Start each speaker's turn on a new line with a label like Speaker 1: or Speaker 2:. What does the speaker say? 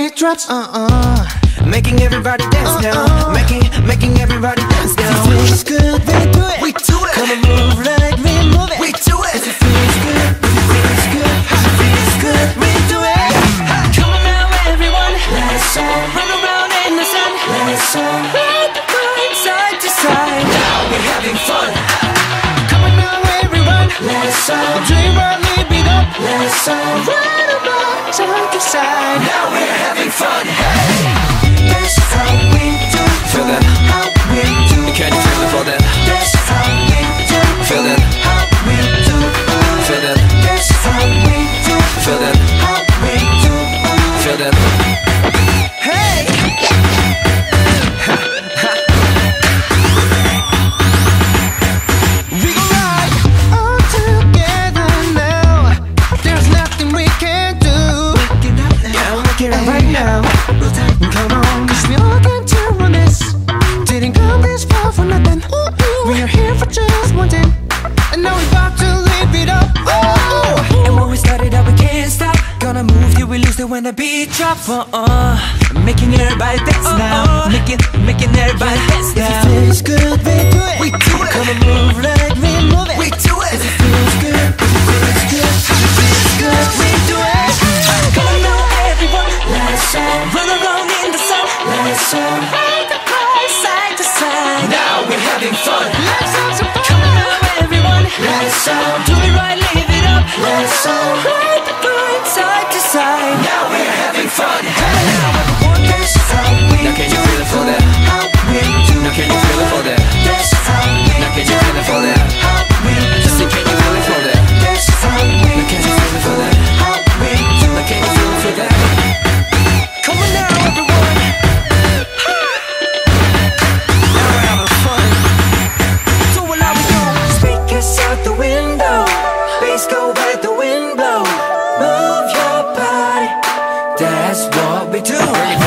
Speaker 1: beat drops, making everybody dance now, making everybody dance now. If it feels good, we do it. Come on, move like we move it. We do it. If it feels good, if it feels good, we do it. Come on now, everyone, let's run around in the sun. Let's ride the bike side to side. Now we're having fun. Come on now, everyone, let's dream while we beat up. Let's ride around side to side. Now we're having fun. Hey, that's how we do. Feel that? How we do. Can you feel it for that? That's how we do. Feel that? How we do. Feel that? That's how we do. Feel that? How we do. Feel that? Hey. We gon' ride all together now. There's nothing we can't do. Yeah, we're working right now. Come on, 'cause we all came to run this. Didn't come this far for nothing. We are here for just one thing, and now we're about to live it up. And when we started out, we can't stop. Gonna move till we lose it when the beat drops. Making everybody dance now. Making everybody dance now. If it feels good, we do it. We do it. Come on, move like we move it. We do it. If it feels good, if it feels good, if it feels good, we do it. Come on now, everyone, let's run around in the sun. Let's ride the bike side to side. Now we're having fun. Let's have some fun. Come on now, everyone, let's do it right, live it up. Let's ride the bike side to side. Now we're having fun. Hey, now everyone, that's how we do. Now can you feel it for that? How we do. Now can you feel it for that? That's how we do. Now can you feel it for that? How we do. Just say, can you feel it for that? That's how we do. Now can you feel it for that? How we do. Now can you feel it for that? Come on now, everyone. Now we're having fun. So what are we doing? Speakers out the window, bass go where the wind blow. Move your body, that's what we do.